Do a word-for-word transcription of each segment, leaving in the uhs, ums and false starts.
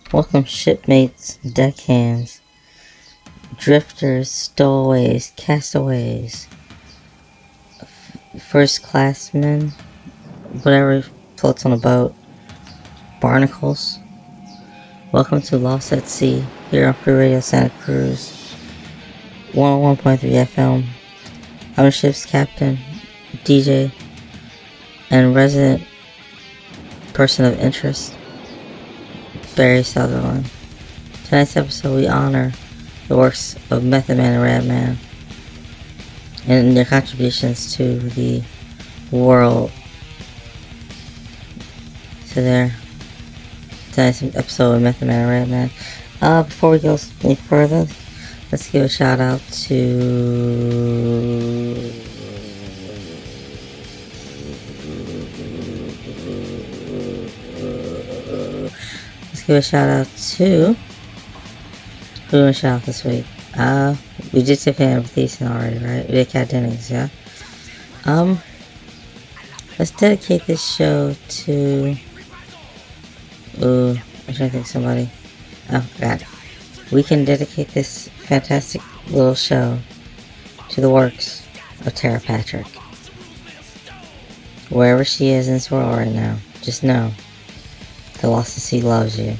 Welcome shipmates, deckhands, drifters, stowaways, castaways, f- first classmen, whatever floats on a boat, barnacles. Welcome to Lost at Sea here on Free Radio Santa Cruz, one oh one point three F M. I'm the ship's captain, D J, and resident person of interest, Barry Sutherland. Tonight's episode we honor the works of Method Man and Redman and their contributions to the world. So there, tonight's episode of Method Man and Redman. Uh, before we go any further, let's give a shout out to Let's give a shout out to who do we shout out this week? Uh, we did Tiffany Thiessen already, right? We did Kat Dennings, yeah. Um, let's dedicate this show to. Ooh, I'm trying to think of somebody. Oh, God. We can dedicate this fantastic little show to the works of Tara Patrick. Wherever she is in this world right now, just know the Lost at Sea loves you.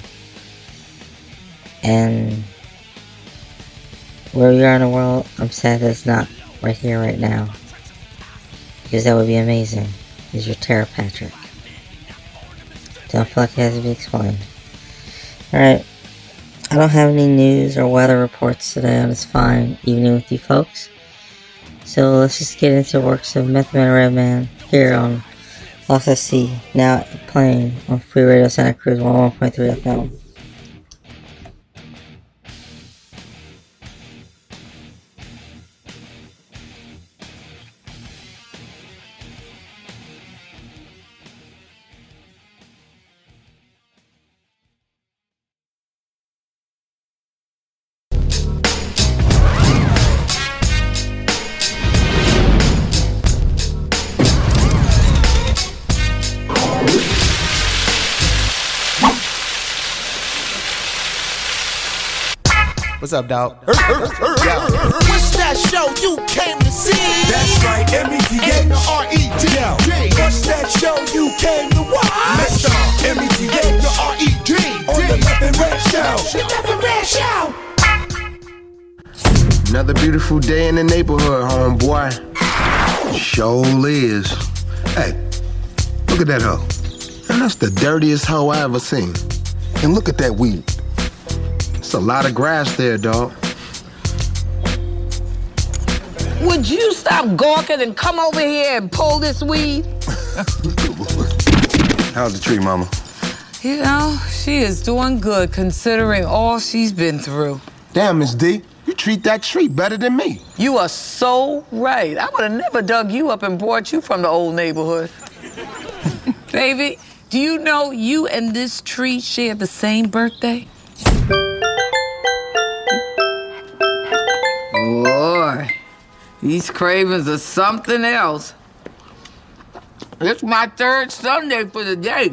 And where we are in the world, I'm sad that it's not right here, right now. Because that would be amazing. Is your Tara Patrick. Don't feel like it has to be explained. Alright. I don't have any news or weather reports today on this fine evening with you folks. So let's just get into the works of Method Man and Redman here on Lost at Sea, now playing on Free Radio Santa Cruz one oh one point three F M. What's up, dog? What's that show you came to see? That's right, M E T H N R E D. What's that show you came to watch? Mister M E T H N R E D. on the Left and Red Show. The Left and Red Show. Another beautiful day in the neighborhood, homeboy. Sure is. Hey, look at that hoe. And that's the dirtiest hoe I ever seen. And look at that weed. It's a lot of grass there, dog. Would you stop gawking and come over here and pull this weed? How's the tree, mama? You know, she is doing good considering all she's been through. Damn, Miss D, you treat that tree better than me. You are so right. I would have never dug you up and brought you from the old neighborhood. Baby, do you know you and this tree share the same birthday? Boy, these cravings are something else. It's my third Sunday for the day.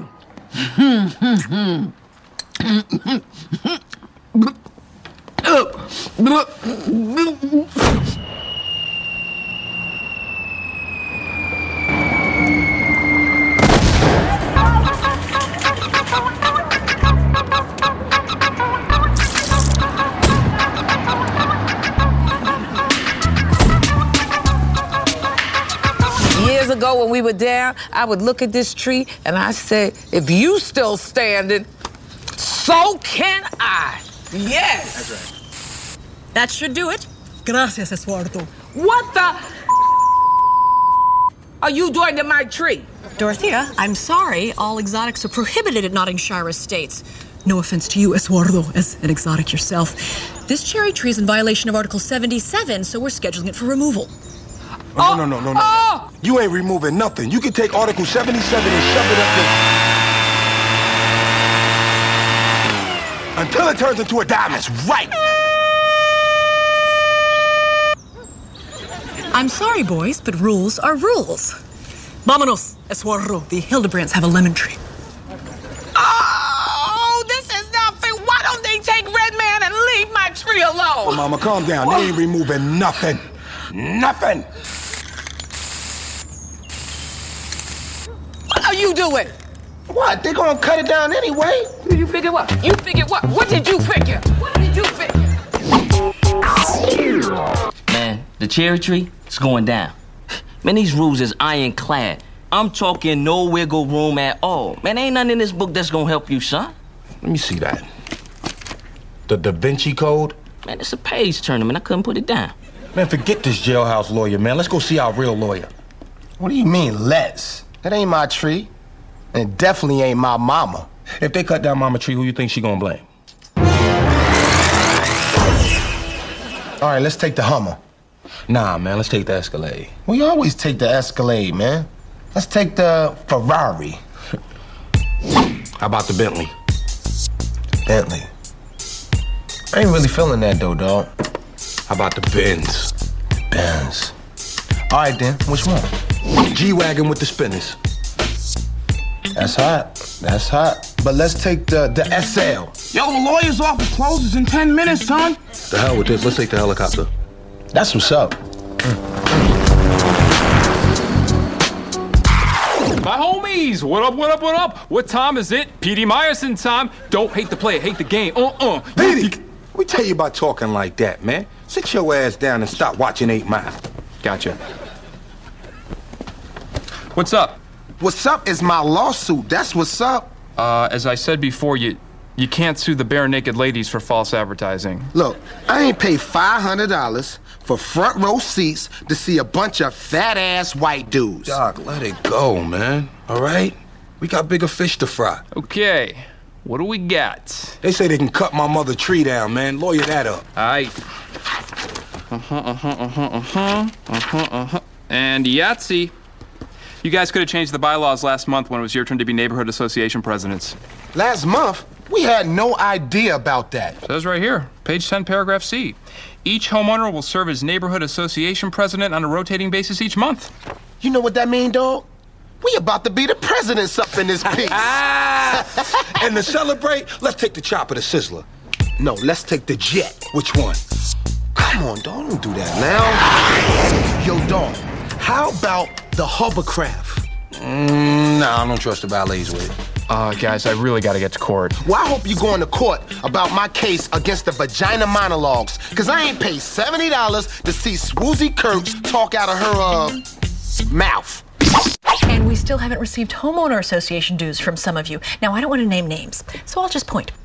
Years ago when we were down, I would look at this tree and I said, if you still standing, so can I. Yes. That's right. That should do it. Gracias, Eduardo. What the are you doing to my tree? Dorothea, I'm sorry. All exotics are prohibited at Nottinghamshire Estates. No offense to you, Eduardo, as an exotic yourself. This cherry tree is in violation of Article seventy-seven, so we're scheduling it for removal. Oh, no, no, no, no, no. Oh! You ain't removing nothing. You can take Article seventy-seven and shove it up there. Until it turns into a diamond. Right. I'm sorry, boys, but rules are rules. Vámonos, Eduardo. The Hildebrands have a lemon tree. Oh, this is not fair. Why Tree alone. Oh, Mama, calm down. They ain't removing nothing. Nothing. What are you doing? What? They gonna cut it down anyway. You figure what? You figure what? What did you figure? What did you figure? Man, the cherry tree is going down. Man, these rules is ironclad. I'm talking no wiggle room at all. Man, ain't nothing in this book that's gonna help you, son. Let me see that. The Da Vinci Code? Man, it's a page turner, man. I couldn't put it down. Man, forget this jailhouse lawyer, man. Let's go see our real lawyer. What do you mean, let's? That ain't my tree. And it definitely ain't my mama. If they cut down Mama Tree, who you think she gonna blame? All right, let's take the Hummer. Nah, man, let's take the Escalade. We always take the Escalade, man. Let's take the Ferrari. How about the Bentley? Bentley. I ain't really feeling that, though, dog. How about the Benz? Benz. All right, then, which one? G-Wagon with the spinners. That's hot. That's hot. But let's take the, the S L. Yo, the lawyer's office closes in ten minutes, son. The hell with this. Let's take the helicopter. That's what's up. My homies, what up, what up, what up? What time is it? P D Meyerson time. Don't hate the player, hate the game. Uh-uh. Petey, we tell you about talking like that, man. Sit your ass down and stop watching Eight Mile. Gotcha. What's up? What's up is my lawsuit. That's what's up. Uh, as I said before, you you can't sue the bare naked ladies for false advertising. Look, I ain't paid five hundred dollars for front row seats to see a bunch of fat-ass white dudes. Doc, let it go, man. All right? We got bigger fish to fry. Okay, what do we got? They say they can cut my mother tree down, man. Lawyer that up. All right. Uh-huh, uh-huh, uh-huh, uh-huh, uh-huh, uh-huh. And Yahtzee. You guys could have changed the bylaws last month when it was your turn to be neighborhood association presidents. Last month? We had no idea about that. Says right here, page ten, paragraph C. Each homeowner will serve as neighborhood association president on a rotating basis each month. You know what that mean, dog? We about to be the presidents up in this piece. And to celebrate, let's take the chopper, the Sizzler. No, let's take the jet. Which one? Come on, dog, don't do that now. Yo, dog, how about the hovercraft? Mm, nah, I don't trust the valets with it. Uh, guys, I really gotta get to court. Well, I hope you going to court about my case against the vagina monologues, because I ain't paid seventy dollars to see Swoozie Kurtz talk out of her, uh, mouth. And we still haven't received homeowner association dues from some of you. Now, I don't want to name names, so I'll just point.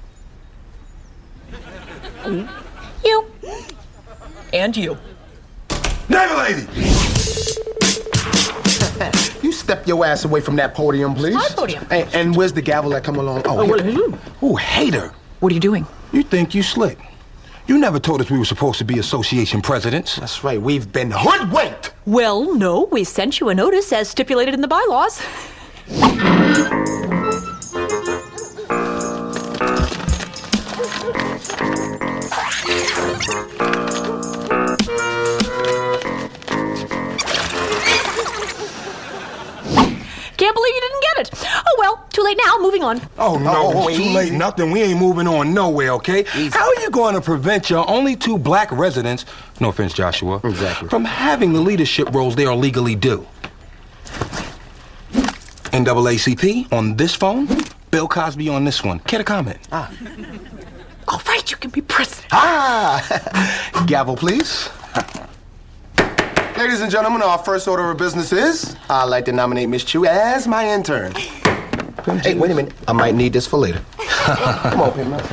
You. And you. Neighbor lady! You step your ass away from that podium, please. My podium. And, and where's the gavel that come along? Oh, Oh, what are you? Ooh, hater. What are you doing? You think you slick. You never told us we were supposed to be association presidents. That's right, we've been hoodwinked. Well, no, we sent you a notice as stipulated in the bylaws. Can't believe you didn't get it. Oh, well, too late now. Moving on. Oh, no, Oh, it's too easy. late nothing. We ain't moving on nowhere, okay? How are you going to prevent your only two black residents, no offense, Joshua, Exactly. from having the leadership roles they are legally due? N double A C P on this phone, Bill Cosby on this one. Care to comment? Ah. All right, you can be president. Ah! Gavel, please. Ladies and gentlemen, our first order of business is I'd like to nominate Miss Chu as my intern. Hey, wait a minute. I might need this for later. Come on, Pimp.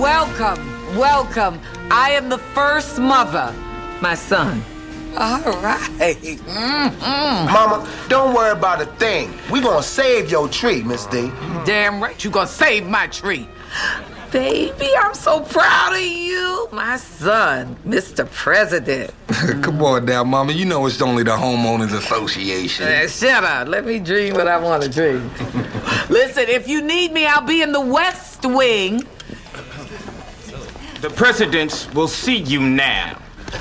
welcome, welcome. I am the first mother, my son. All right. Mm-hmm. Mama, don't worry about a thing. We gonna save your tree, Miss D. Damn right you gonna save my tree. Baby, I'm so proud of you. My son, Mister President. Come on now, Mama. You know it's only the Homeowners Association. Uh, shut up. Let me dream what I want to dream. Listen, if you need me, I'll be in the West Wing. The presidents will see you now.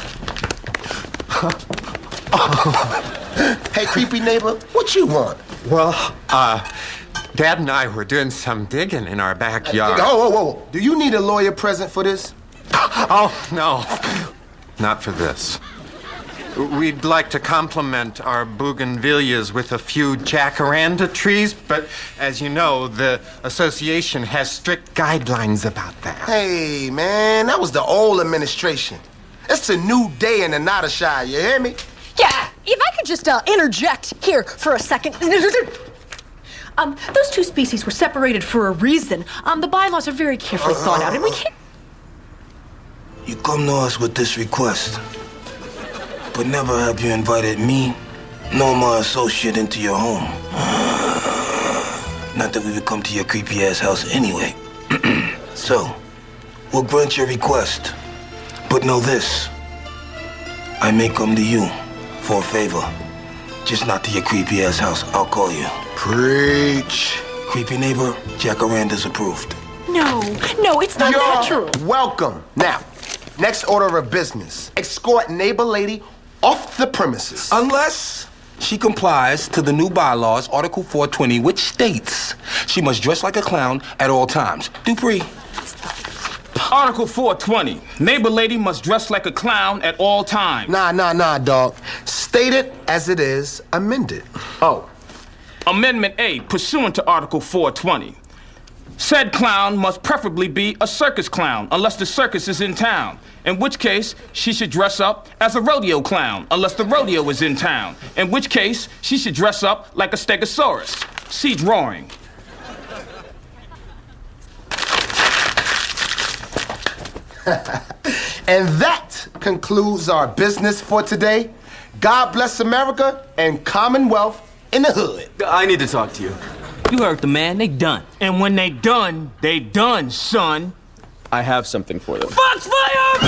Hey, creepy neighbor, what you want? Well, uh, Dad and I were doing some digging in our backyard. Oh, whoa, whoa. Do you need a lawyer present for this? Oh, no. Not for this. We'd like to compliment our bougainvilleas with a few jacaranda trees, but as you know, the association has strict guidelines about that. Hey, man, that was the old administration. It's a new day in the Nottishire, you hear me? Yeah, if I could just uh, interject here for a second. um, those two species were separated for a reason. Um, the bylaws are very carefully uh, thought out, and we can't... You come to us with this request, but never have you invited me nor my associate into your home. Not that we would come to your creepy-ass house anyway. So, we'll grant your request. But know this, I may come to you for a favor. Just not to your creepy-ass house. I'll call you. Preach. Creepy neighbor, jacaranda's approved. No, no, it's not You're natural. welcome. Now, next order of business. Escort neighbor lady off the premises. Unless she complies to the new bylaws, Article four twenty, which states she must dress like a clown at all times. Dupree. Article four twenty. Neighbor lady must dress like a clown at all times. Nah, nah, nah, dog. State it as it is, amended. Oh. Amendment A, pursuant to Article four twenty. Said clown must preferably be a circus clown, unless the circus is in town. In which case, she should dress up as a rodeo clown, unless the rodeo is in town. In which case, she should dress up like a stegosaurus. See drawing. And that concludes our business for today. God bless America and Commonwealth in the hood. I need to talk to you. You heard the man. They done. And when they done, they done, son. I have something for them. Foxfire!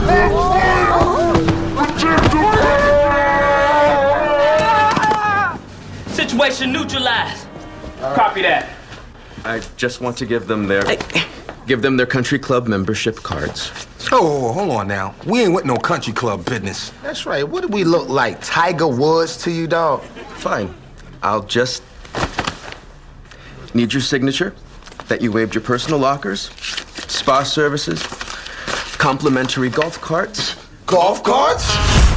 Situation neutralized. Copy that. I just want to give them their... give them their country club membership cards. Oh, hold on now. We ain't with no country club business. That's right. What do we look like? Tiger Woods to you, dog? Fine. I'll just need your signature that you waived your personal lockers, spa services, complimentary golf carts. Golf carts?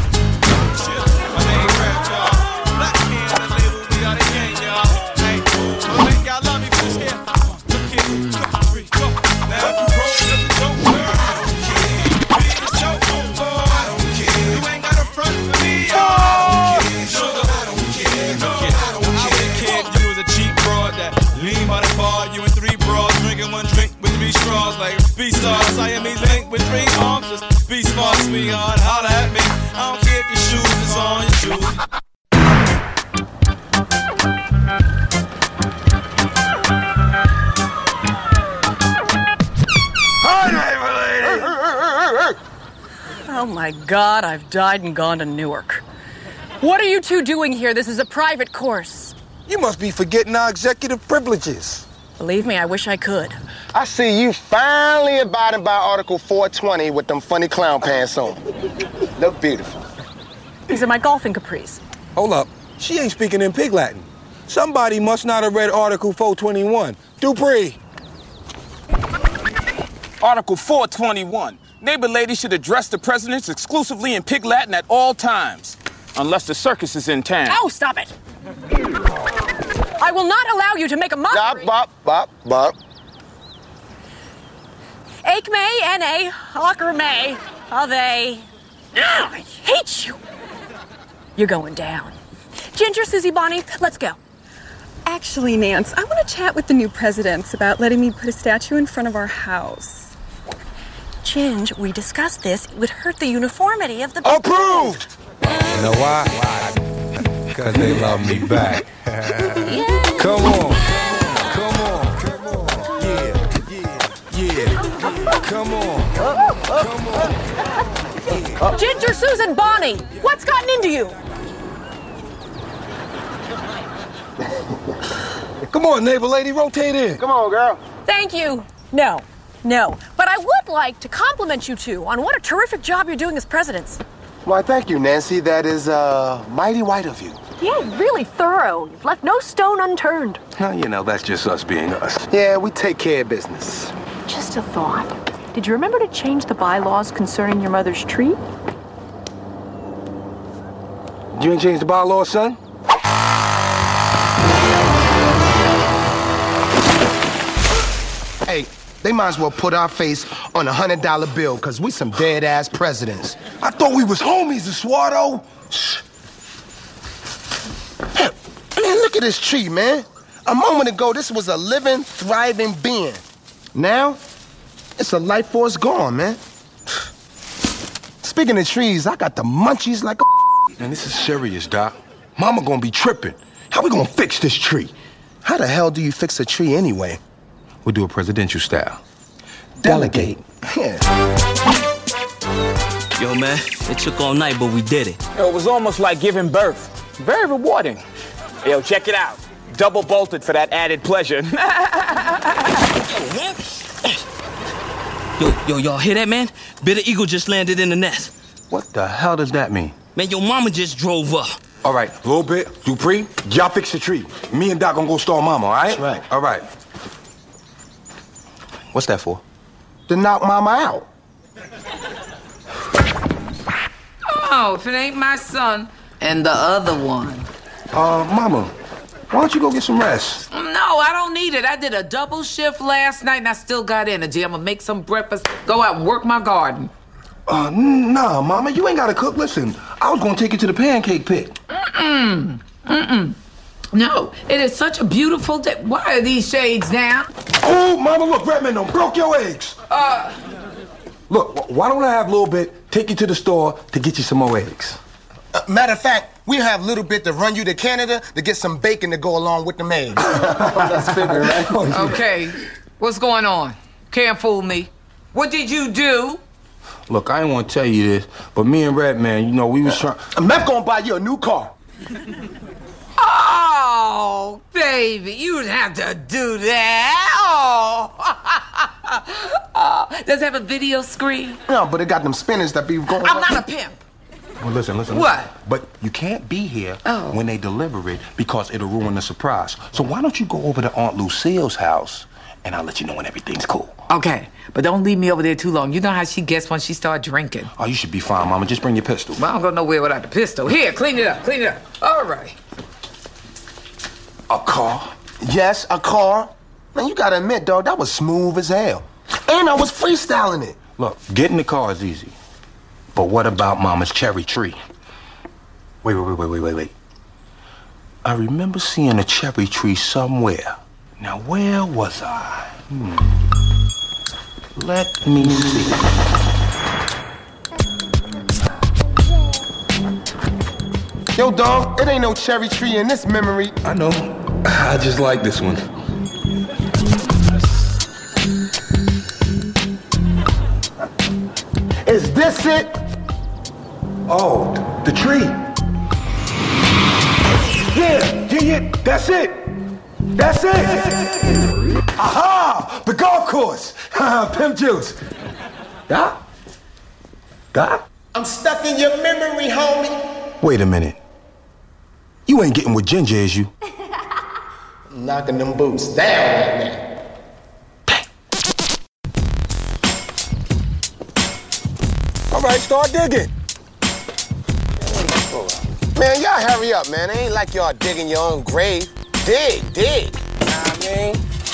B-Stars, Siamese link with three arms. Just be smart, sweetheart, holla at me. I don't care if your shoes is on your shoes. Hi, neighbor lady. Oh my God, I've died and gone to Newark. What are you two doing here? This is a private course. You must be forgetting our executive privileges. Believe me, I wish I could. I see you finally abiding by Article four twenty with them funny clown pants on. Look beautiful. These are my golfing capris. Hold up. She ain't speaking in pig Latin. Somebody must not have read Article four twenty-one. Dupree. Article four twenty-one. Neighbor lady should address the presidents exclusively in pig Latin at all times, unless the circus is in town. Oh, stop it. I will not allow you to make a mockery. Bop, bop, bop, bop. Ake may, N A, Hawker may, Ave. I hate you. You're going down. Ginger, Susie, Bonnie, let's go. Actually, Nance, I want to chat with the new presidents about letting me put a statue in front of our house. Ginge, we discussed this. It would hurt the uniformity of the... Approved! You know why? Because they love me back. Yeah. Come on. Come on. Come on. Yeah. Yeah. Yeah. Come on. Come on. Ginger, Susan, Bonnie, what's gotten into you? Come on, neighbor lady, rotate in. Come on, girl. Thank you. No, no. But I would like to compliment you two on what a terrific job you're doing as presidents. Why, thank you, Nancy. That is, uh, mighty white of you. Yeah, really thorough. You've left no stone unturned. Well, you know, that's just us being us. Yeah, we take care of business. Just a thought. Did you remember to change the bylaws concerning your mother's tree? You ain't changed the bylaws, son? Hey, they might as well put our face on a hundred dollar bill, cause we some dead ass presidents. I thought we was homies, Eduardo. Man, look at this tree, man. A moment ago, this was a living, thriving being. Now, it's a life force gone, man. Speaking of trees, I got the munchies like a... Man, this is serious, Doc. Mama gonna be tripping. How we gonna fix this tree? How the hell do you fix a tree anyway? We'll do a presidential style. Delegate. Yeah. Yo, man, it took all night, but we did it. Yo, it was almost like giving birth. Very rewarding. Yo, check it out. Double bolted for that added pleasure. Yo, yo, y'all hear that, man? Bitter Eagle just landed in the nest. What the hell does that mean? Man, your mama just drove up. All right, a little bit. Dupree, y'all fix the tree. Me and Doc gonna go stall Mama, all right? That's right. All right. What's that for? To knock Mama out. Oh, if it ain't my son and the other one. Uh, Mama, why don't you go get some rest? No, I don't need it. I did a double shift last night and I still got energy. I'm gonna make some breakfast, go out and work my garden. Uh, nah, Mama, you ain't gotta cook. Listen, I was gonna take you to the pancake pit. Mm-mm. Mm-mm. No, it is such a beautiful day. Why are these shades down? Oh, Mama, look, Redman done broke your eggs. Uh, Look, why don't I have a little bit, take you to the store to get you some more eggs? Uh, matter of fact, we have a little bit to run you to Canada to get some bacon to go along with the eggs. That's figure, right? okay, what's going on? Can't fool me. What did you do? Look, I ain't want to tell you this, but me and Redman, you know, we was trying... Uh, Meth gonna buy you a new car. Oh, baby, you'd have to do that. Oh. Oh. Does it have a video screen? No, but it got them spinners that be going... I'm not a pimp. Well, listen, listen. What? Listen. But you can't be here oh. when they deliver it because it'll ruin the surprise. So why don't you go over to Aunt Lucille's house and I'll let you know when everything's cool. Okay, but don't leave me over there too long. You know how she gets when she starts drinking. Oh, you should be fine, Mama. Just bring your pistol. Well, I don't go nowhere without the pistol. Here, clean it up, clean it up. All right. A car? Yes, a car. Man, you gotta admit, dog, that was smooth as hell. And I was freestyling it. Look, getting the car is easy. But what about Mama's cherry tree? Wait, wait, wait, wait, wait, wait, wait. I remember seeing a cherry tree somewhere. Now, where was I? Hmm. Let me see. Yo, dog, it ain't no cherry tree in this memory. I know. I just like this one. Is this it? Oh, the tree. Yeah, yeah, yeah, that's it. That's it. Aha, the golf course. Pimp juice. Doc? Doc? I'm stuck in your memory, homie. Wait a minute. You ain't getting with Ginger, is you? Knocking them boots down right now. All right, start digging. Man, y'all hurry up, man. It ain't like y'all digging your own grave. Dig, dig. You know what I mean?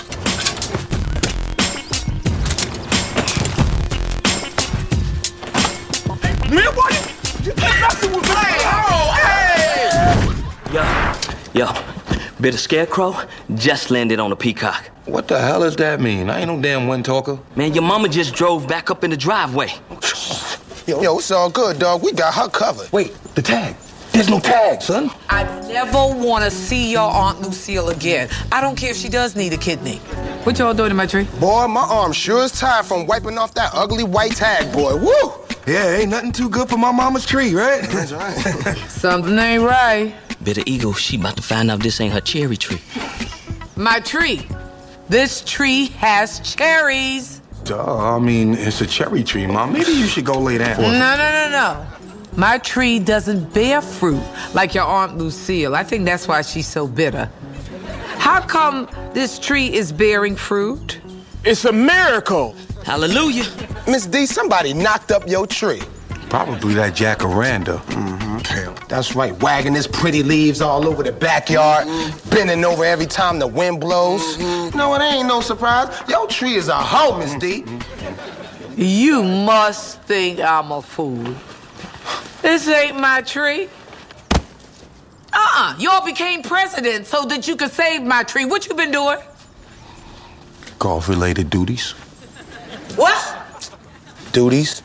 Man, what? You can't mess with me. Oh, hey! Yo, yo, Bit of scarecrow just landed on a peacock. What the hell does that mean? I ain't no damn wind talker. Man, your mama just drove back up in the driveway. Yo, yo, it's all good, dog. We got her covered. Wait, the tag. There's no tag, son. I never want to see your Aunt Lucille again. I don't care if she does need a kidney. What y'all doing in my tree? Boy, my arm sure is tired from wiping off that ugly white tag, boy. Woo! Yeah, ain't nothing too good for my mama's tree, right? That's right. Something ain't right. Bitter Eagle, she about to find out this ain't her cherry tree. My tree. This tree has cherries. Duh, I mean, it's a cherry tree, Mom. Maybe you should go lay down. No, no, no, no. My tree doesn't bear fruit like your Aunt Lucille. I think that's why she's so bitter. How come this tree is bearing fruit? It's a miracle. Hallelujah. Miss D, somebody knocked up your tree. Probably that jacaranda. Mm-hmm. That's right, wagging his pretty leaves all over the backyard, mm-hmm. bending over every time the wind blows. Mm-hmm. No, it ain't no surprise. Your tree is a hoe, Miss D. You must think I'm a fool. This ain't my tree. Uh-uh. Y'all became president so that you could save my tree. What you been doing? Golf-related duties. What? Duties?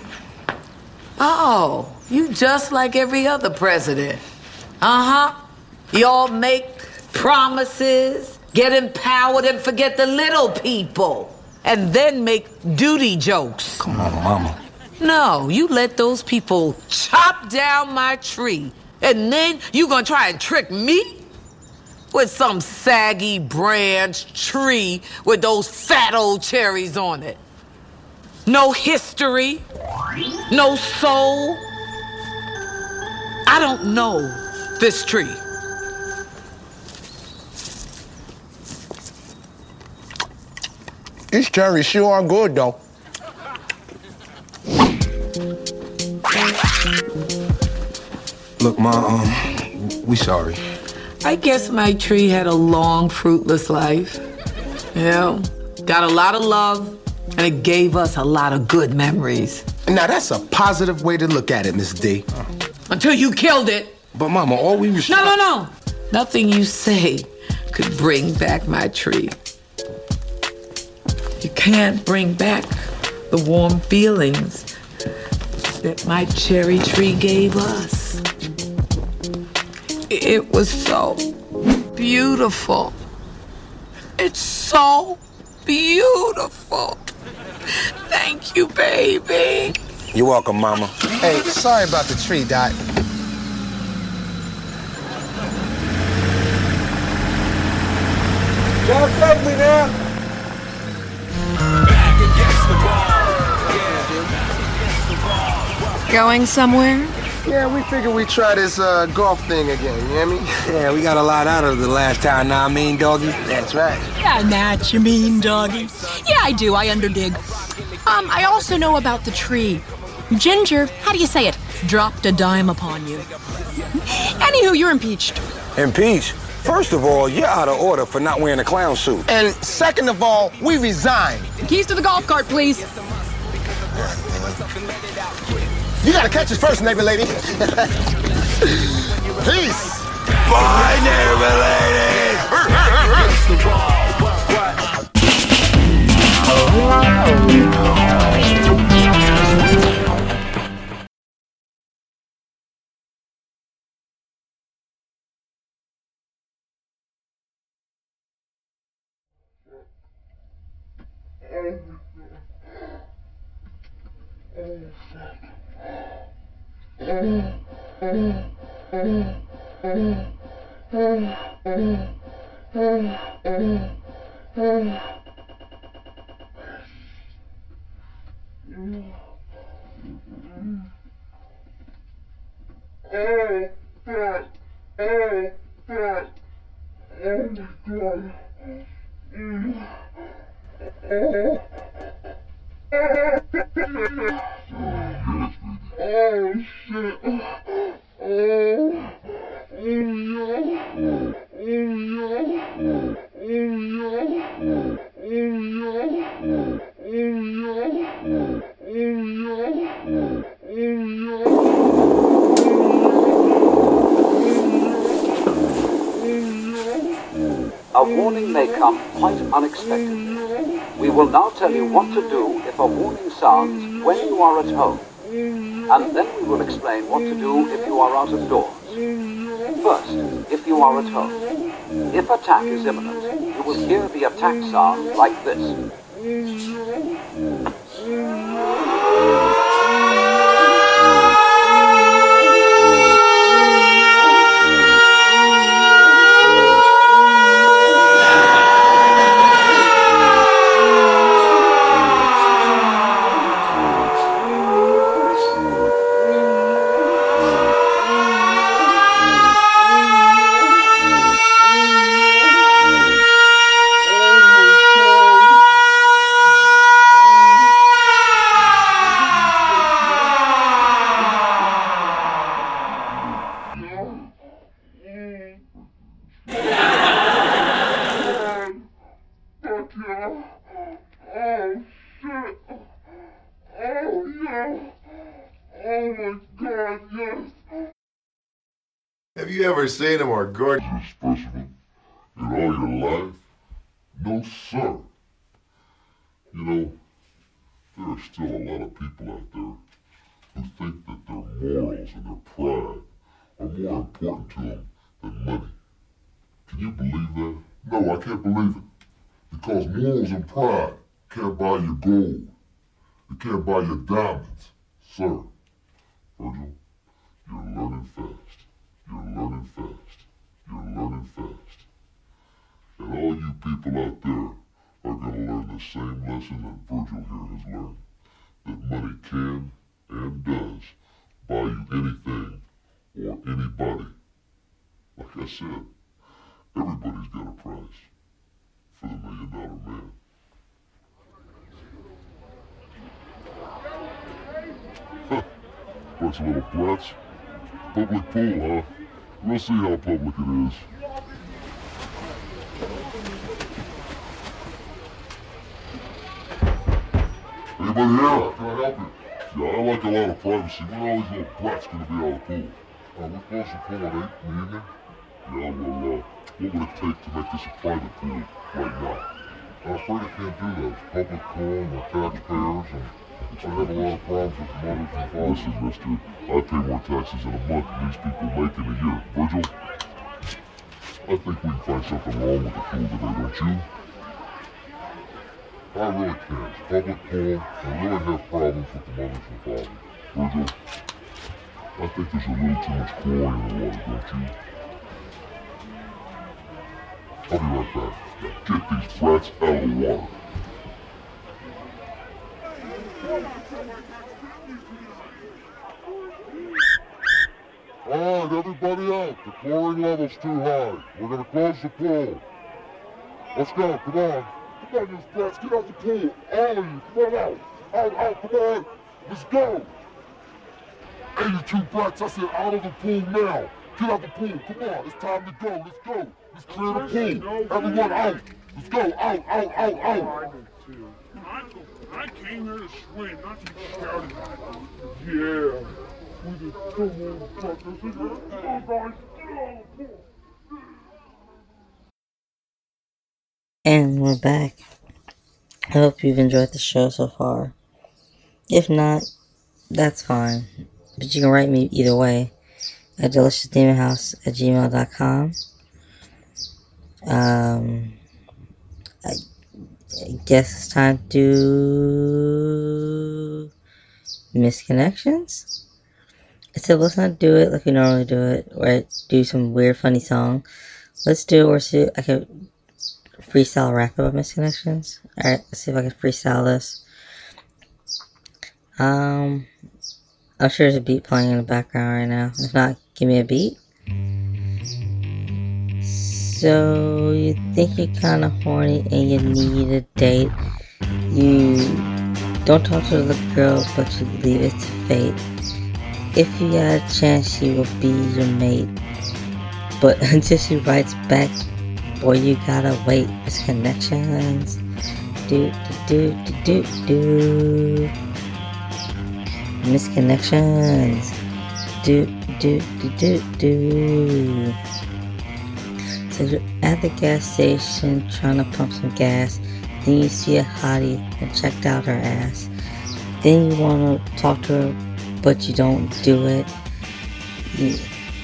Oh, you just like every other president. Uh-huh. Y'all make promises, get empowered, and forget the little people. And then make duty jokes. Come on, Mama. No, you let those people chop down my tree. And then you gonna try and trick me? With some saggy branch tree with those fat old cherries on it. No history, no soul. I don't know this tree. These cherries sure are good, though. Look, Ma, um, we sorry. I guess my tree had a long, fruitless life. You know, got a lot of love, and it gave us a lot of good memories. Now, that's a positive way to look at it, Miss D. Until you killed it. But, Mama, all we was... No, no, no. Nothing you say could bring back my tree. You can't bring back the warm feelings that my cherry tree gave us. It was so beautiful. It's so beautiful. Thank you, baby. You're welcome, Mama. Hey, sorry about the tree, Dot. Y'all take me now. Back against the wall. Going somewhere? Yeah, we figured we'd try this uh, golf thing again, you hear me? Yeah, we got a lot out of the last time, now I mean, doggy. That's right. Yeah, that you mean, doggy. Yeah, I do, I underdig. Um, I also know about the tree. Ginger, how do you say it? Dropped a dime upon you. Anywho, you're impeached. Impeached? First of all, you're out of order for not wearing a clown suit. And second of all, we resign. Keys to the golf cart, please. You gotta catch us first, neighbor lady. Peace. Bye, neighbor lady. warning may come quite unexpectedly. We will now tell you what to do if a warning sounds when you are at home. And then we will explain what to do if you are out of doors. First, if you are at home. If attack is imminent, you will hear the attack sound like this. Have you ever seen a more gorgeous specimen in all your life? No, sir. You know, there are still a lot of people out there who think that their morals and their pride are more important to them than money. Can you believe that? No, I can't believe it. Because morals and pride can't buy you gold. It can't buy you diamonds. Sir, Virgil, you're learning fast. You're learning fast. You're learning fast. And all you people out there are going to learn the same lesson that Virgil here has learned. That money can and does buy you anything or anybody. Like I said, everybody's got a price for the million dollar man. Huh. Bunch of little brats. Public pool, huh? We'll see how public it is. Anybody here? Can I help you? Yeah, I like a lot of privacy. When are all these little brats gonna be out of the pool? Uh, we're closing the pool at eight in the evening. Yeah, well, uh, what would it take to make this a private pool right now? I'm afraid I can't do that. It's public pool and we're taxpayers, and I have a lot of problems with mothers and fathers. Listen, mister, I pay more taxes in a month than these people make in a year. Virgil, I think we can find something wrong with the pool today, don't you? I really can't. It's public pool, and I really have problems with the mothers and fathers. Virgil, I think there's a little too much chlorine in the water, don't you? I'll be right back. Now get these brats out of the water. Alright, everybody out. The chlorine level's too high. We're gonna close the pool. Let's go, come on. Come on, you brats, get out the pool. All of you, come on out. Out, out, come on. Let's go. Hey, you two brats, I said out of the pool now. Get out the pool, come on. It's time to go, let's go. Let's clear the pool. Everyone out. Let's go, out, out, out, out. I came here to swim, not to be shouted at. Yeah. We just come on, fuckers. Come on, guys. Get out of the pool. And we're back. I hope you've enjoyed the show so far. If not, that's fine. But you can write me either way at delicious demon house at gmail dot com. Um, I, I guess it's time to do Misconnections. I said let's not do it like we normally do it, or do some weird funny song. Let's do it where see I can freestyle rap about Misconnections. Alright, let's see if I can freestyle this. Um, I'm sure there's a beat playing in the background right now. If not, give me a beat. So, you think you're kinda horny and you need a date. You don't talk to the girl, but you leave it to fate. If you got a chance, she will be your mate. But until she writes back, boy, you gotta wait. Misconnections. Do, do, do, do, do. Misconnections. Do, do, do, do, do. So you're at the gas station trying to pump some gas. Then you see a hottie and checked out her ass. Then you want to talk to her, but you don't do it. You,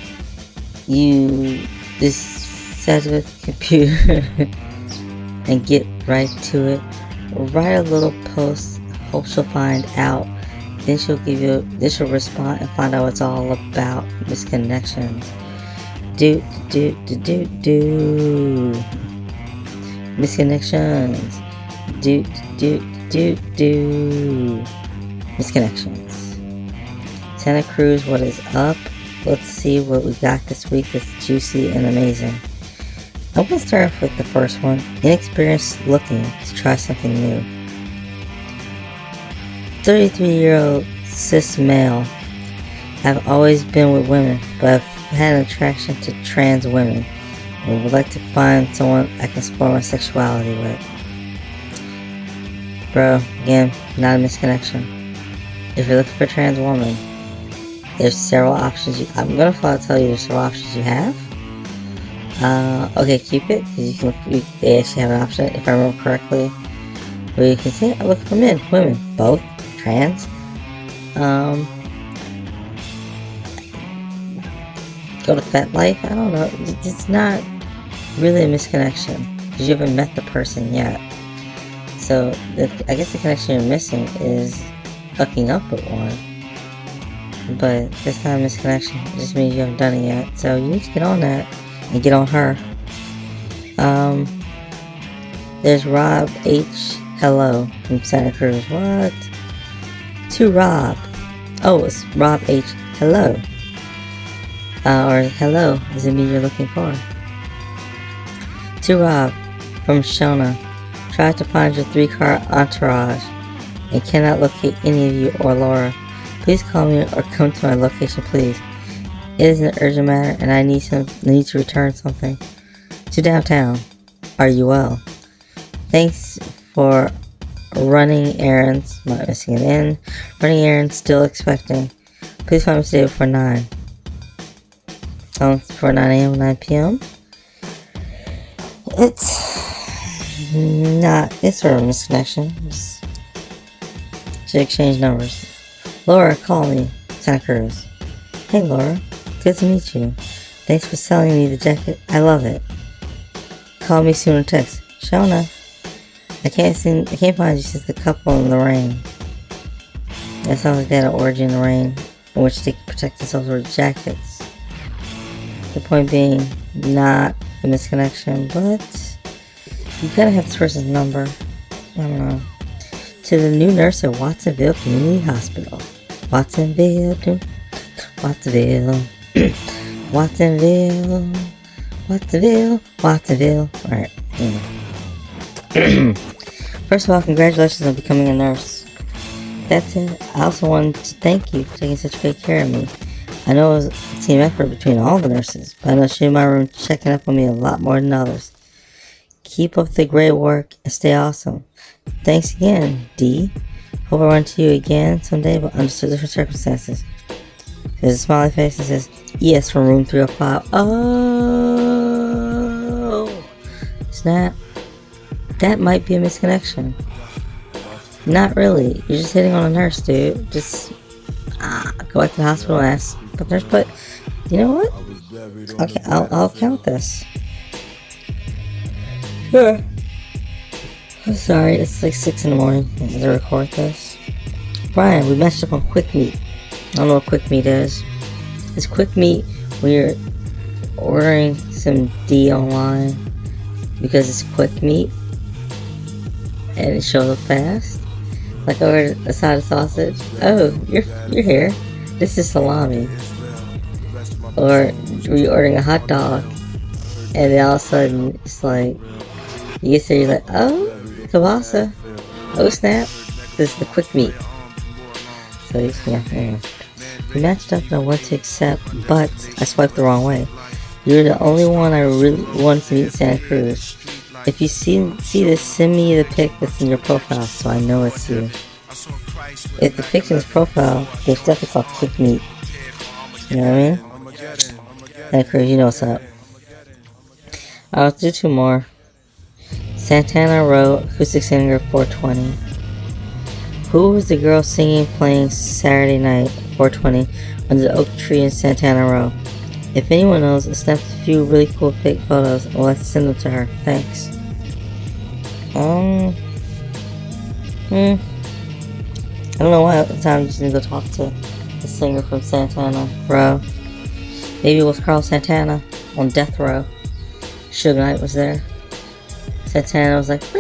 you just set it with the computer and get right to it. Write a little post, hope she'll find out. Then she'll give you, then she'll respond and find out what it's all about. Misconnections. Do, do, do, do, do. Misconnections. Do, do, do, do. Misconnections. Santa Cruz, what is up? Let's see what we got this week that's juicy and amazing. I'm going to start off with the first one. Inexperienced looking to try something new. thirty-three-year-old cis male. I've always been with women, but I've had an attraction to trans women and would like to find someone I can explore my sexuality with. Bro, again, not a misconnection. If you're looking for a trans woman, there's several options. You, I'm gonna flat out tell you there's several options you have. Uh, okay, keep it, because you can, you, they actually have an option, if I remember correctly, where you can say, I'm looking for men, women, both, trans. Um, go to FetLife, I don't know, it's not really a misconnection, because you haven't met the person yet. So, the, I guess the connection you're missing is hooking up with one. But that's not a misconnection, it just means you haven't done it yet. So you need to get on that, and get on her. Um, there's Rob H. Hello from Santa Cruz. What? To Rob. Oh, it's Rob H. Hello. Uh, or hello, does it mean you're looking for? To Rob from Shona. Tried to find your three-car entourage and cannot locate any of you or Laura. Please call me or come to my location, please. It is an urgent matter and I need some need to return something to downtown. Are you well? Thanks for running errands. Not missing an N. Running errands, still expecting. Please find me today before nine. Um, before nine a.m. nine p.m. It's not, it's sort of a misconnection. Just to exchange numbers. Laura, call me. Santa Cruz. Hey Laura, good to meet you. Thanks for selling me the jacket. I love it. Call me soon or text. Shona. I can't see, I can't find you since the couple in the rain. That sounds like they had an orgy in the rain in which they could protect themselves with jackets. The point being, not a misconnection, but you gotta have this person's number. I don't know. To the new nurse at Watsonville Community Hospital. Watsonville, Watsonville, Watsonville, Watsonville, Watsonville. Alright. Anyway. First of all, congratulations on becoming a nurse. That's it. I also wanted to thank you for taking such great care of me. I know it was a team effort between all the nurses, but I know she in my room checking up on me a lot more than others. Keep up the great work and stay awesome. Thanks again, D. Hope I run to you again someday, but under different circumstances. There's a smiley face that says, yes, from room three oh five. Oh! Snap. That might be a misconnection. Not really. You're just hitting on a nurse, dude. Just ah, go back to the hospital and ask the nurse, but you know what? Okay, I'll, I'll count this. Yeah. I'm sorry, it's like six in the morning as I record this. Brian, we matched up on Quick Meet. I don't know what Quick Meet is. It's Quick Meet when you're ordering some D online because it's Quick Meet and it shows up fast. Like I ordered a side of sausage. Oh, you're you're here. This is salami. Or you're ordering a hot dog and then all of a sudden it's like you get there, you're like, oh, kielbasa. Oh snap. This is the Quick Meet. So yeah, anyway. We matched up and I wanted to accept, but I swiped the wrong way. You're the only one I really wanted to meet in Santa Cruz. If you see see this, send me the pic that's in your profile so I know it's you. If the pic's in his profile, there's definitely called Quick Meet. You know what I mean? Santa Cruz, you know what's up. I'll do two more. Santana Row, acoustic singer, four twenty. Who was the girl singing playing Saturday night, four twenty, under the oak tree in Santana Row? If anyone knows, I snapped a few really cool pic photos. I'll have to send them to her. Thanks. Um. Hmm. I don't know why at the time you just need to talk to the singer from Santana Row. Maybe it was Carl Santana on Death Row. Suge Knight was there. Santana was like,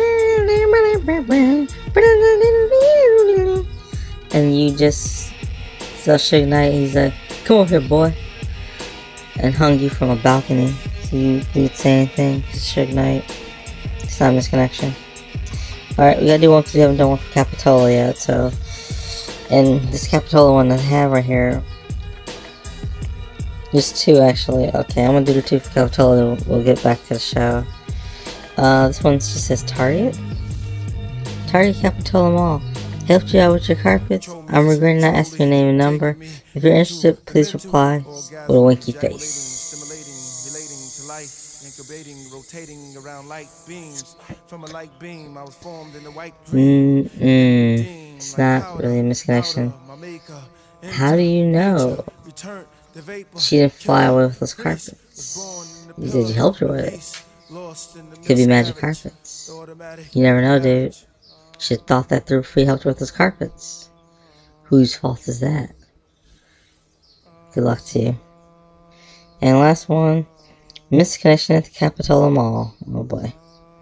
and you just saw Suge Knight. He's like, come over here, boy, and hung you from a balcony. So you didn't say anything to Suge Knight. It's not a misconnection. Alright, we gotta do one because we haven't done one for Capitola yet. So, and this Capitola one that I have right here, just two actually. Okay, I'm gonna do the two for Capitola, then we'll get back to the show. Uh, this one just says Target. Target Capitola Mall. Helped you out with your carpets? I'm regretting not asking your name and number. If you're interested, please reply with a winky face. Mm-mm. It's not really a misconnection. How do you know she didn't fly away with those carpets? You said you helped her with it. Could be magic carpets. You never know, dude. She thought that through before you helped her with those carpets. Whose fault is that? Good luck to you. And last one. Misconnection at the Capitola Mall. Oh boy.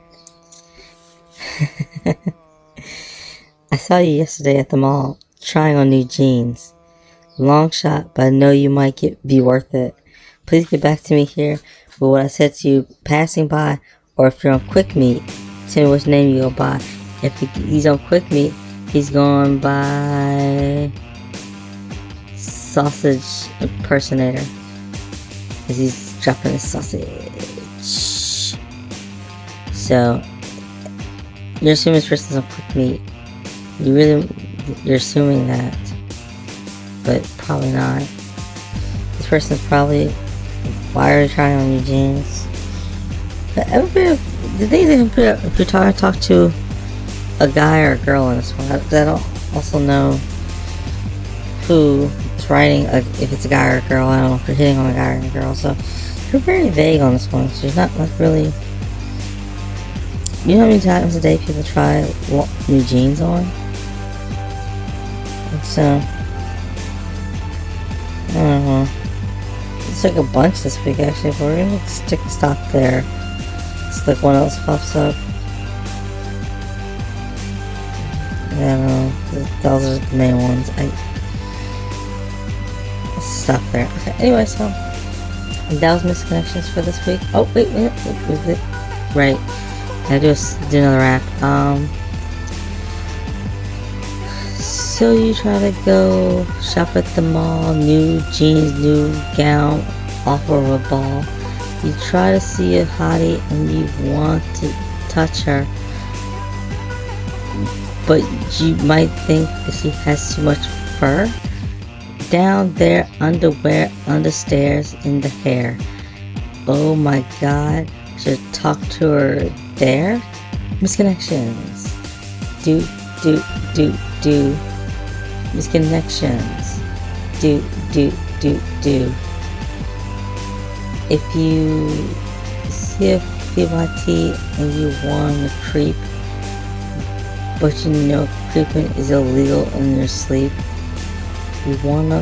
I saw you yesterday at the mall trying on new jeans. Long shot, but I know you might get be worth it. Please get back to me here with what I said to you passing by, or if you're on Quick Meat, tell me which name you go by. If he's on Quick Meat, he's going by Sausage Impersonator, because he's dropping his sausage. So you're assuming this person's on Quick Meat. You really, you're assuming that, but probably not. This person's probably, why are you trying on your jeans? But everybody, the thing is, if you're trying to talk to a guy or a girl in this one, I don't also know who is writing, a, if it's a guy or a girl. I don't know if you're hitting on a guy or a girl, so you're very vague on this one. So there's not like really, you know how many times a day people try new jeans on? So, I don't know. It's like a bunch this week actually, but we're gonna stick stop there. It's like one else pops up. I don't know. Those are the main ones. I Let's stop there. Okay, anyway, so that was misconnections for this week. Oh wait, wait, wait, wait, wait. Right. I do do another rap. Um So you try to go shop at the mall, new jeans, new gown, off of a ball. You try to see a hottie and you want to touch her, but you might think that she has too much fur. Down there, underwear, understairs, in the hair. Oh my god, should talk to her there? Misconnections. Do, do, do, do. Misconnections. Do, do, do, do. If you see a P Y T and you want to creep, but you know creeping is illegal in your sleep, you wanna,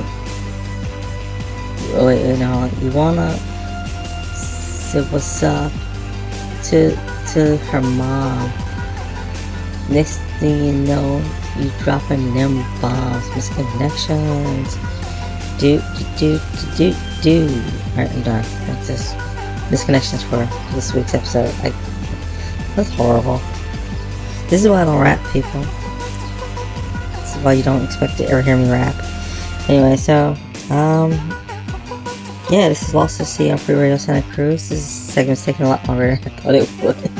oh wait, wait, no, you wanna say what's up to, to her mom. Next thing you know, you dropping them bombs. Misconnections. Do, do, do, do, do. Alright, I'm done. That's just misconnections for this week's episode. I, that's horrible. This is why I don't rap, people. This is why you don't expect to ever hear me rap. Anyway, so, um, yeah, this is Lost at Sea on Free Radio Santa Cruz. This segment's taking a lot longer than I thought it would.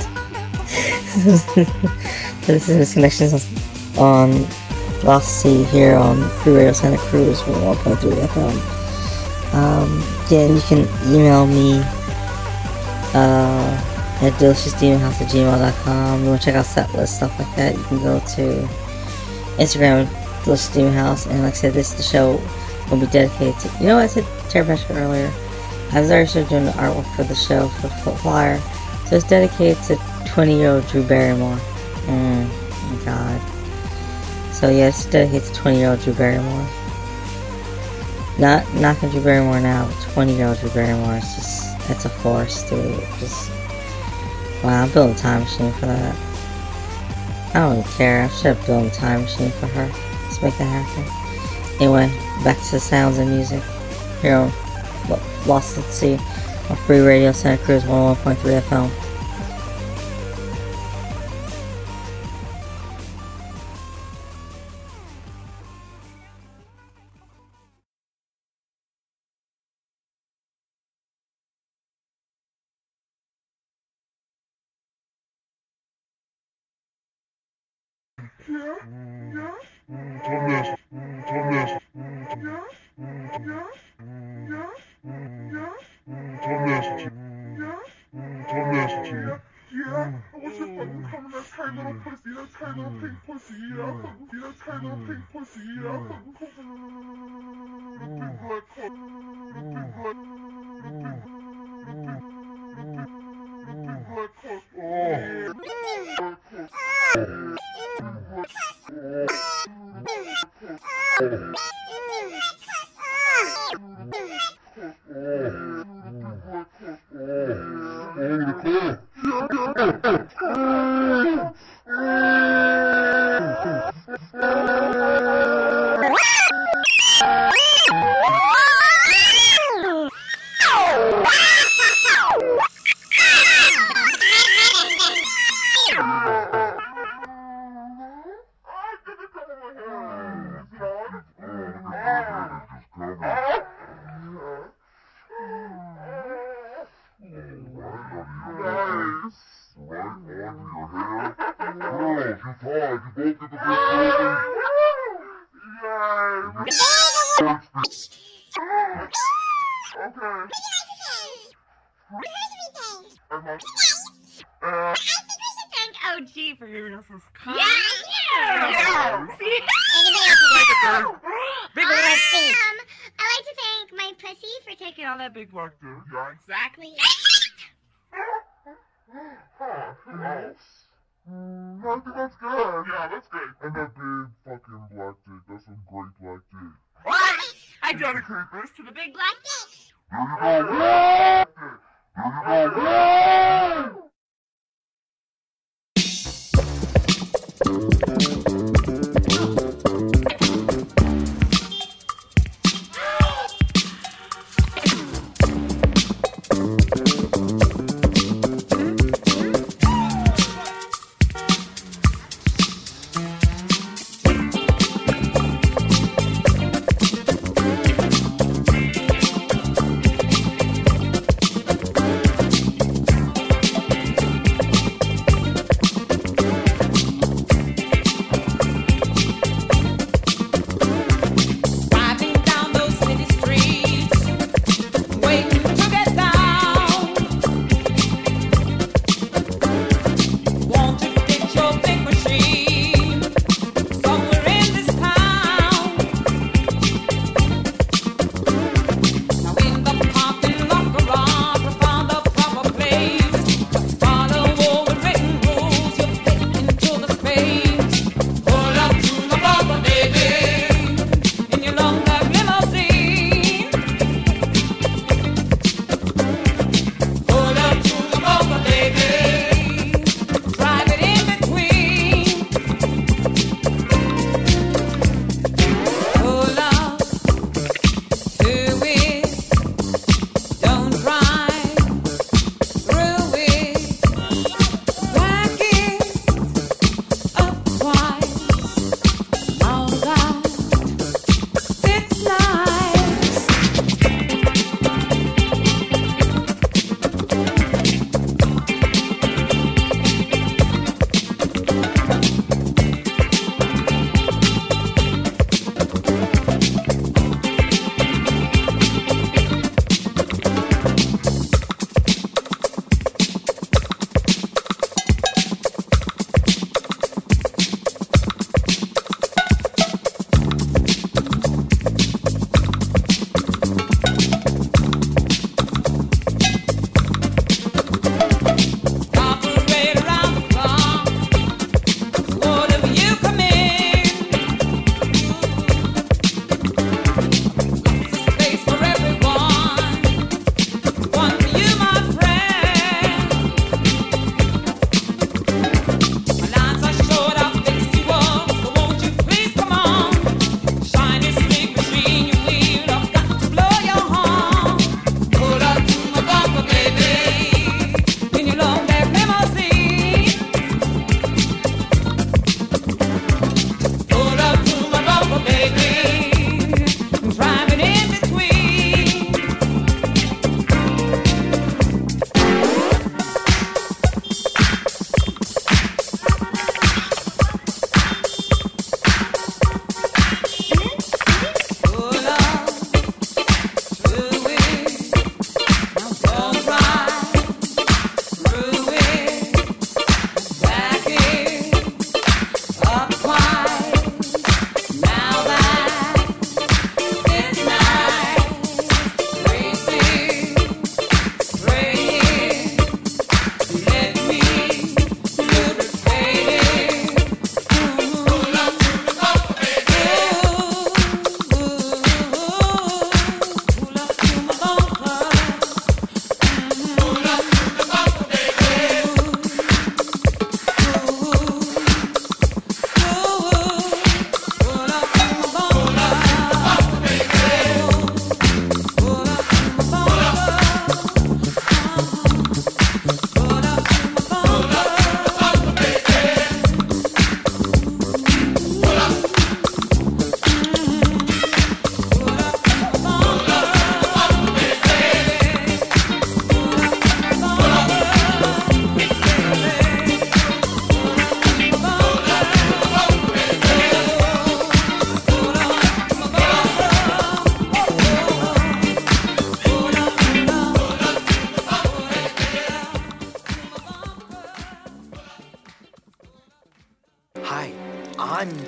So this is Misconnections on Lost at Sea here on Free Radio Santa Cruz with one point three F M. Um, yeah, and you can email me, uh, at delicious demon house at gmail dot com. You want to check out set list, stuff like that, you can go to Instagram, Delicious Demon House. And like I said, this the show will be dedicated to, you know what I said Terry Pratchett earlier? I was already started doing the artwork for the show, for the flyer. So it's dedicated to twenty year old Drew Barrymore. Mm, my God. So yeah, it's dedicated to twenty year old Drew Barrymore. Not knocking Drew Barrymore now, but twenty year old Drew Barrymore. It's just, that's a force, dude. It's just, wow, I'm building a time machine for that. I don't really care. I should have built a time machine for her. Let's make that happen. Anyway, back to the sounds and music. Here on Lost at Sea on Free Radio Santa Cruz one oh one point three F M.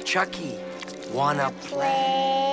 Chucky, wanna play?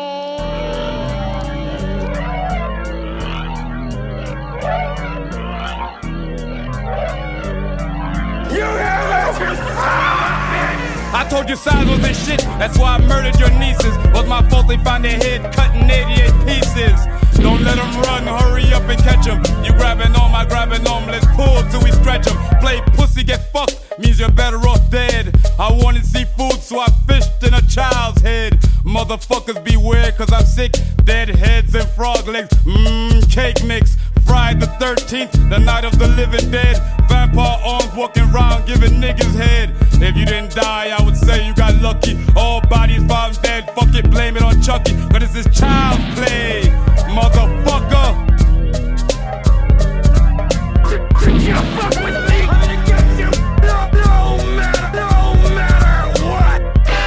You hear this? I told you size wasn't shit, that's why I murdered your nieces. Was my fault they found their head cut in eighty-eight pieces. Don't let them run, hurry up and catch them. You grabbing on, I grabbing on, let's pull till we stretch them. Play pussy, get fucked, means you're better off dead. I wanted seafood, so I fished in a child's head. Motherfuckers beware, cause I'm sick. Dead heads and frog legs, mmm, cake mix. Friday the thirteenth, the night of the living dead. Vampire arms walking around giving niggas head. If you didn't die, I would say you got lucky. All bodies found dead, fuck it, blame it on Chucky. Cause this is child's play, motherfucker. Could you fuck with me? I'm gonna get you, no, no matter, no matter what.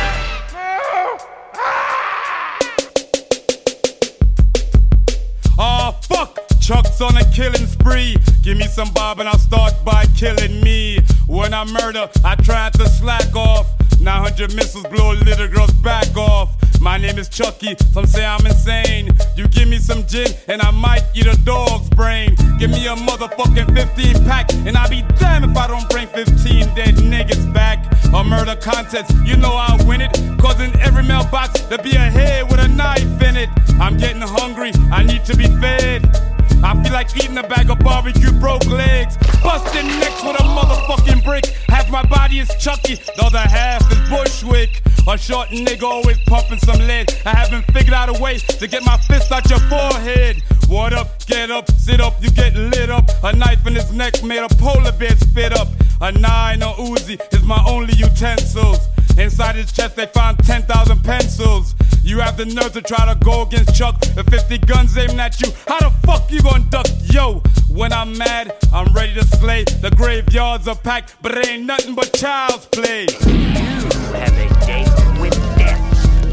Oh, fuck. Chuck's on a killing spree. Give me some bob and I'll start by killing me. When I murder, I tried to slack off. nine hundred missiles blow a little girl's back off. My name is Chucky, some say I'm insane. You give me some gin and I might eat a dog's brain. Give me a motherfucking fifteen pack and I'll be damned if I don't bring fifteen dead niggas back. A murder contest, you know I'll win it. Cause in every mailbox there be a head with a knife in it. I'm getting hungry, I need to be fed. I feel like eating a bag of barbecue broke legs. Busting necks with a motherfucking brick. Half my body is Chucky, the other half is Bushwick. A short nigga always pumping some lead. I haven't figured out a way to get my fist out your forehead. What up, get up, sit up, you get lit up. A knife in his neck made a polar bear spit up. A nine or Uzi is my only utensils. Inside his chest they found ten thousand pencils. You have the nerve to try to go against Chuck with fifty guns aiming at you. How the fuck you gonna duck? Yo, when I'm mad, I'm ready to slay. The graveyards are packed, but it ain't nothing but child's play. You have a date with death.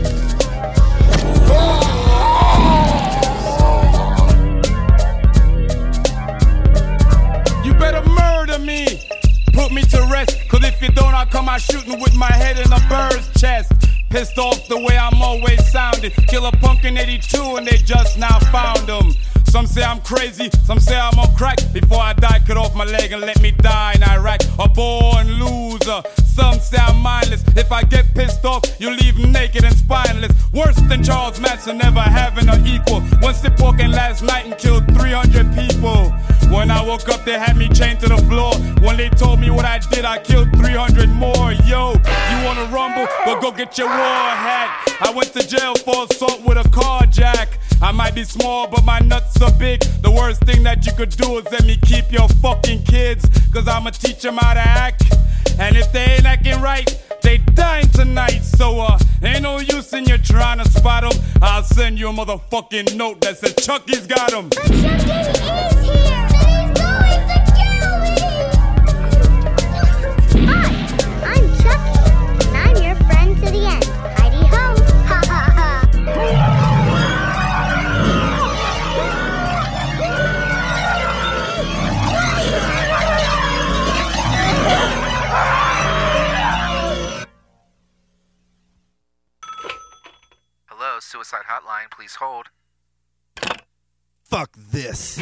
You better murder me. Put me to rest, cause if you don't, I'll come out shooting with my head in a bird's chest. Pissed off the way I'm always sounding. Kill a punk in eighty-two and they just now found him. Some say I'm crazy, some say I'm on crack. Before I die, cut off my leg and let me die in Iraq. A born loser, some say I'm mindless. If I get pissed off, you leave naked and spineless. Worse than Charles Manson, never having an equal. One sip walking last night and killed three hundred people. When I woke up, they had me chained to the floor. When they told me what I did, I killed three hundred more. Yo, you wanna rumble? Well, go get your war hat. I went to jail for assault with a carjack. I might be small, but my nuts are big. The worst thing that you could do is let me keep your fucking kids. Cause I'ma teach them how to act. And if they ain't acting right, they dying tonight. So, uh, ain't no use in you trying to spot them. I'll send you a motherfucking note that says Chucky's got him. But Chucky is here! Hi, I'm Chucky, and I'm your friend to the end. Heidi ho! Ha ha ha! Hello, suicide hotline, please hold. Fuck this.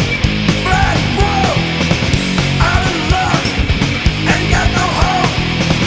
Ain't got no hope.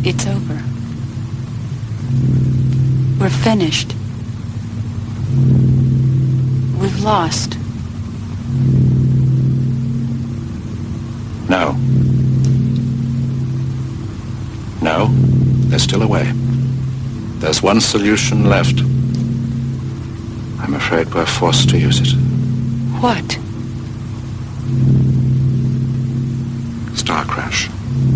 It's over. We're finished. We've lost. No. No, there's still a way. There's one solution left. I'm afraid we're forced to use it. What? Star crash.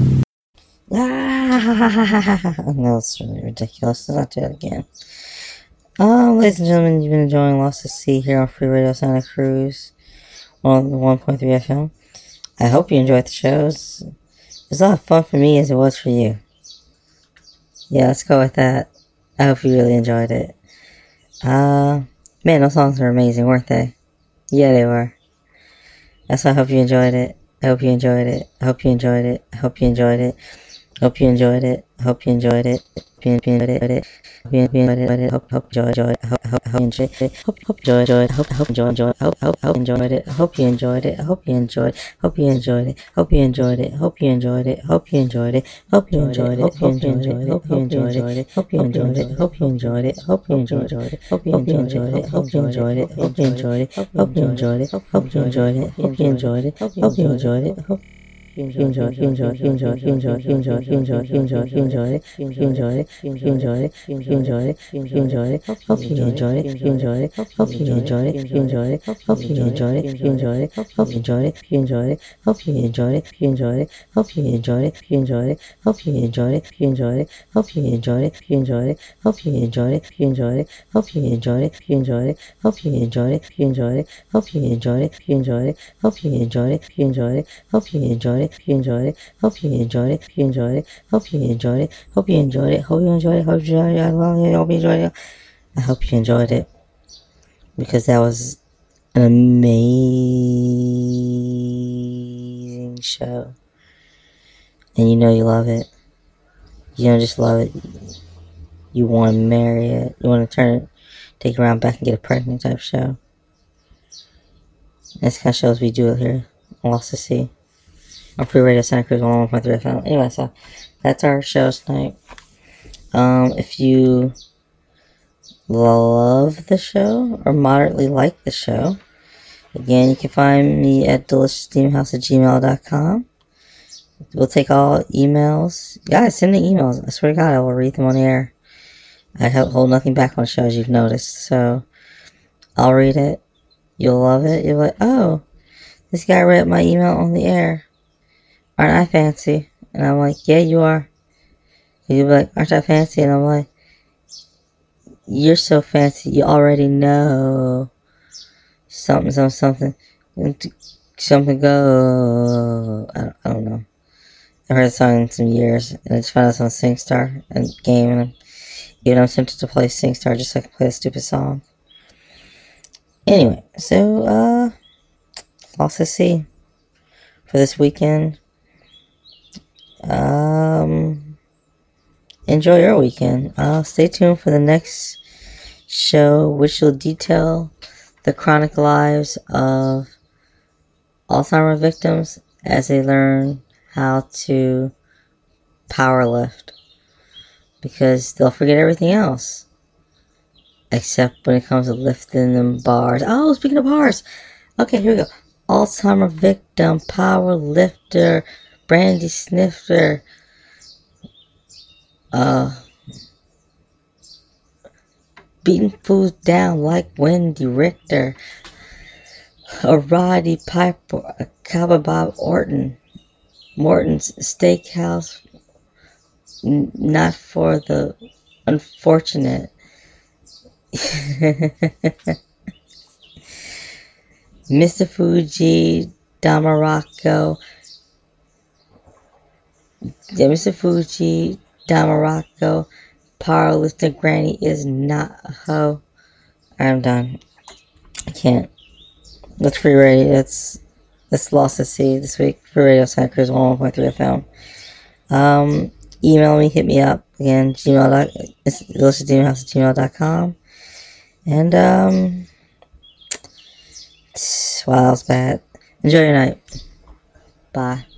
Ah, no, it's really ridiculous. Let's not do it again. Um, ladies and gentlemen, you've been enjoying Lost at Sea here on Free Radio Santa Cruz, one point three F M. I hope you enjoyed the shows. It was a lot of fun for me as it was for you. Yeah, let's go with that. I hope you really enjoyed it. Uh, man, those songs were amazing, weren't they? Yeah, they were. That's why I hope you enjoyed it. I hope you enjoyed it. I hope you enjoyed it. I hope you enjoyed it. I hope you enjoyed it. I hope you enjoyed it. Hope you enjoyed it. Hope you enjoyed it. Hope hope enjoy enjoy. Hope hope hope enjoy it. Hope hope enjoy enjoy. Hope hope enjoy enjoy. Hope hope hope enjoyed it. Hope you enjoyed it. Hope you enjoyed. Hope you enjoyed it. Hope you enjoyed it. Hope you enjoyed it. Hope you enjoyed it. Hope you enjoyed it. Hope you enjoyed it. Hope you enjoyed it. Hope you enjoyed it. Hope you enjoyed it. Hope you enjoyed it. Hope you enjoyed it. Hope you enjoyed it. Hope you enjoyed it. Hope you enjoyed it. Hope you enjoyed it. Hope you enjoyed it. Hope you enjoyed it. Hope enjoy, enjoy, enjoy, enjoy, enjoy, enjoy, enjoy, enjoy it, enjoy it, enjoy it, enjoy it, enjoy it, hope you enjoy it, enjoy it, hope you enjoy it, enjoy it, hope you enjoy it, enjoy it, hope you enjoy it, enjoy it, hope you enjoy it, enjoy it, hope you enjoy it, enjoy it, hope you enjoy it, enjoy it, hope you enjoy it, enjoy it, hope you enjoy it, enjoy it, hope you enjoy it, enjoy it, hope you enjoy it, enjoy it, hope you enjoy it, enjoy it, hope you enjoy it, enjoy it, hope you enjoy it, enjoy it, hope you enjoyed it, enjoy it, hope you enjoyed it, hope you enjoyed it, hope you enjoyed it, hope you enjoyed it, hope you enjoyed it. I hope you enjoyed it, because that was an amazing show, and you know you love it. You don't just love it, you want to marry it, you want to turn it, take it around back and get it pregnant type show. That's the kind of shows we do here on Lost at Sea on Free Radio Santa Cruz one point three F M. Anyway, so that's our show tonight. Um, if you love the show or moderately like the show, again, you can find me at delicioussteamhouse at gmail dot com. We'll take all emails. Guys, send me emails. I swear to God, I will read them on the air. I hold nothing back on shows, you've noticed. So, I'll read it. You'll love it. You're like, oh, this guy read my email on the air. Aren't I fancy? And I'm like, yeah, you are. And you'll be like, aren't I fancy? And I'm like, you're so fancy. You already know something, something, something, something go. I don't, I don't know. I heard the song in some years, and I just found out on SingStar and game, and I'm, even I'm tempted to play SingStar just so I can play a stupid song. Anyway, so, uh, Lost at Sea for this weekend. Um, enjoy your weekend. Uh, stay tuned for the next show, which will detail the chronic lives of Alzheimer's victims as they learn how to powerlift, because they'll forget everything else except when it comes to lifting them bars. Oh, speaking of bars, okay, here we go. Alzheimer's victim, power lifter, brandy snifter, uh, beating fools down like Wendy Richter, a Roddy Piper, a Cowboy Bob Orton, Morton's Steakhouse, n- not for the unfortunate. Mister Fuji, Damarocco, yeah, Mister Fuji, Damarocco, powerlifting granny is not a hoe. I'm done. I can't. That's Free Radio. That's that's Lost at Sea this week. Free Radio Santa Cruz one point three F M. Um, email me, hit me up again. Gmail. It's delicioussteamhouse at gmail dot com. And um, wow, that was bad. Enjoy your night. Bye.